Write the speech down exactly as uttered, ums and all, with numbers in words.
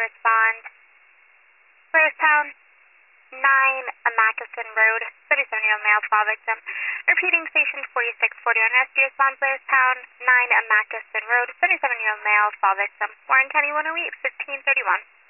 respond. Blairstown, nine Amackeson Road, thirty-seven-year-old male fall victim. Repeating station forty-six forty-one, rescue respond Blairstown, nine Amackeson Road, thirty-seven-year-old male fall victim. Warren County one oh eight, fifteen thirty-one.